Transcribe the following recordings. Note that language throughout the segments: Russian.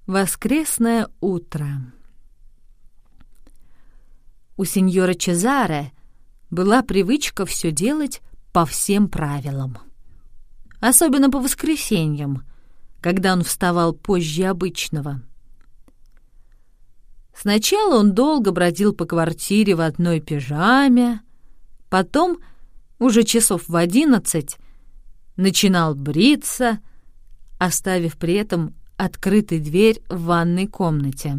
Воскресное утро. У сеньора Чезаре была привычка все делать по всем правилам. Особенно по воскресеньям, когда он вставал позже обычного. Сначала он долго бродил по квартире в одной пижаме, потом, уже часов в 11, начинал бриться, оставив при этом открытой дверь в ванной комнате.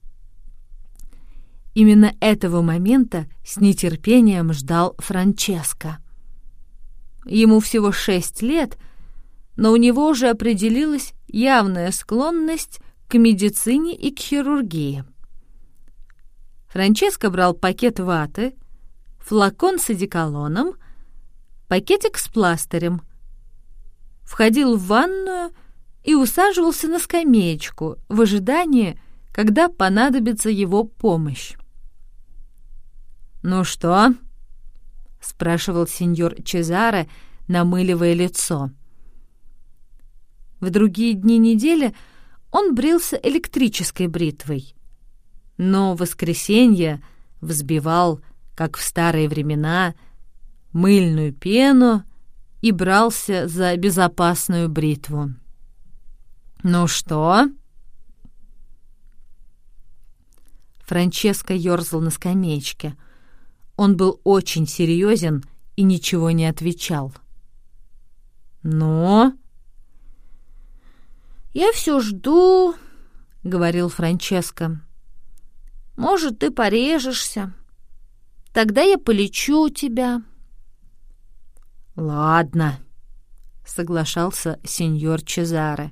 Именно этого момента с нетерпением ждал Франческо. Ему всего 6 лет, но у него уже определилась явная склонность к медицине и к хирургии. Франческо брал пакет ваты, флакон с одеколоном, пакетик с пластырем, входил в ванную и усаживался на скамеечку в ожидании, когда понадобится его помощь. «Ну что?» — спрашивал сеньор Чезаре, намыливая лицо. В другие дни недели он брился электрической бритвой, но в воскресенье взбивал, как в старые времена, мыльную пену и брался за безопасную бритву. «Ну что?» Франческо ёрзал на скамеечке. Он был очень серьезен и ничего не отвечал. «Ну?» «Я все жду», — говорил Франческо. «Может, ты порежешься. Тогда я полечу тебя». «Ладно», — соглашался сеньор Чезаре.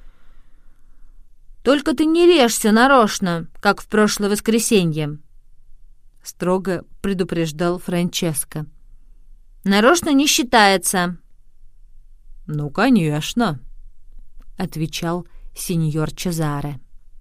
«Только ты не режься нарочно, как в прошлое воскресенье», — строго предупреждал Франческо. «Нарочно не считается». «Ну, конечно», — отвечал сеньор Чезаре.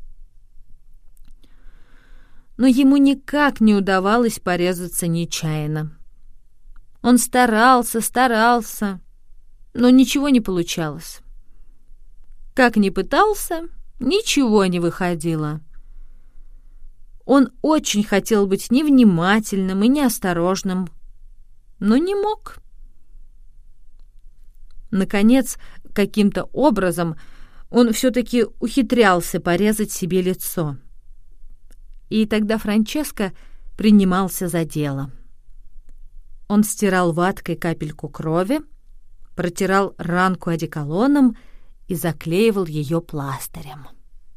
Но ему никак не удавалось порезаться нечаянно. Он старался, но ничего не получалось. Как ни пытался, ничего не выходило. Он очень хотел быть невнимательным и неосторожным, но не мог. Наконец, каким-то образом он все-таки ухитрялся порезать себе лицо. И тогда Франческо принимался за дело. Он стирал ваткой капельку крови, протирал ранку одеколоном и заклеивал ее пластырем.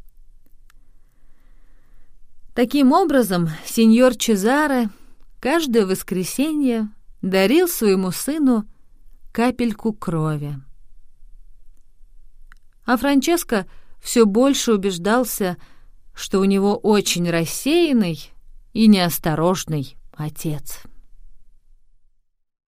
Таким образом, сеньор Чезаре каждое воскресенье дарил своему сыну капельку крови. А Франческо все больше убеждался, что у него очень рассеянный и неосторожный отец.